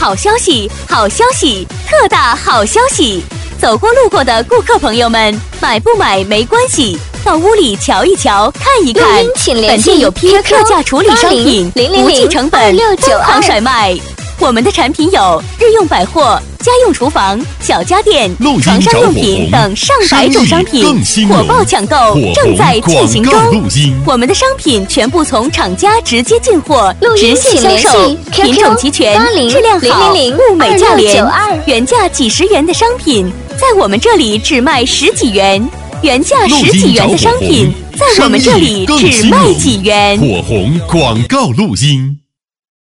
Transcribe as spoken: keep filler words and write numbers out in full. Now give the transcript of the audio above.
好消息，好消息，特大好消息！走过路过的顾客朋友们，买不买没关系，到屋里瞧一瞧，看一看。本店有批特价处理商品，不计成本，疯狂甩卖。我们的产品有日用百货、家用厨房、小家电、床上用品等上百种商品，火爆抢购正在进行中。我们的商品全部从厂家直接进货，直线销售，品种齐全，质量好，物美价廉。原价几十元的商品，在我们这里只卖十几元；原价十几元的商品，在我们这里只卖几元。 火红广告录音。